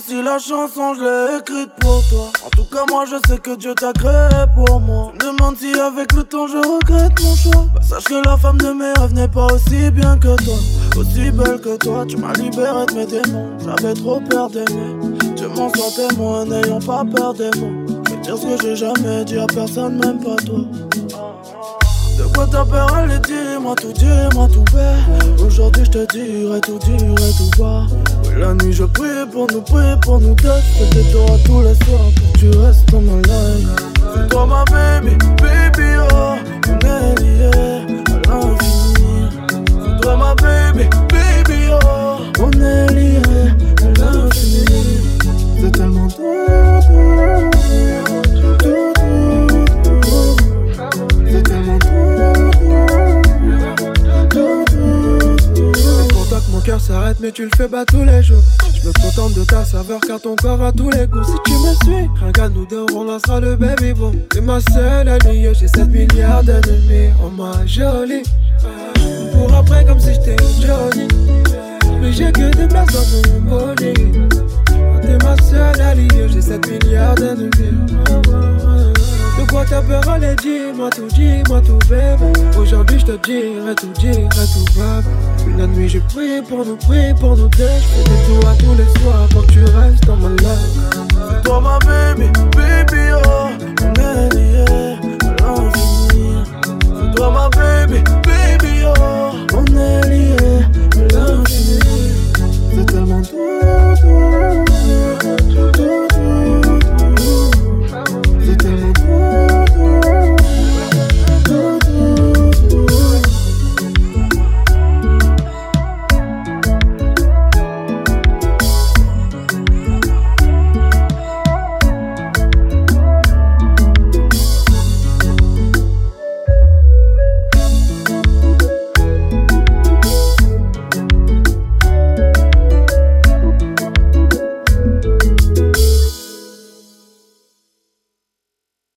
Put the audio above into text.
si la chanson je l'ai écrite pour toi. En tout cas moi je sais que Dieu t'a créé pour moi. Je me demande si avec le temps je regrette mon choix. Bah sache que la femme de mes rêves n'est pas aussi bien que toi, aussi belle que toi. Tu m'as libéré de mes démons, j'avais trop peur d'aimer. Tu m'en sois témoin, n'ayons pas peur des mots. Je vais dire ce que j'ai jamais dit à personne, même pas toi. De quoi t'as peur, allez dis-moi tout bête. Aujourd'hui je te dirai tout bas. Oui la nuit je prie pour nous deux. Je fais des tours à tous les soirs pour que tu restes dans ma life. C'est toi ma baby, baby oh. On est liés à l'infini. C'est toi ma baby, baby oh. On est liés à l'infini. C'est tellement c'est tellement c'est pour toi que mon cœur s'arrête mais tu le fais pas tous les jours. Je me contente de ta saveur car ton corps a tous les goûts. Si tu me suis, rien qu'à nous deux on lancera le baby boom. T'es ma seule alliée, j'ai 7 milliards d'ennemis. Oh ma jolie, pour après comme si j'étais Johnny. Mais j'ai que des places dans mon bolide. T'es ma seule alliée, j'ai 7 milliards d'ennemis. De quoi t'as peur, allez dis-moi tout bébé. Aujourd'hui je te dirai tout bas. Une nuit j'ai prié pour nous deux. Je fais des tours à tous les soirs pour que tu restes dans ma life. C'est toi ma baby, baby oh.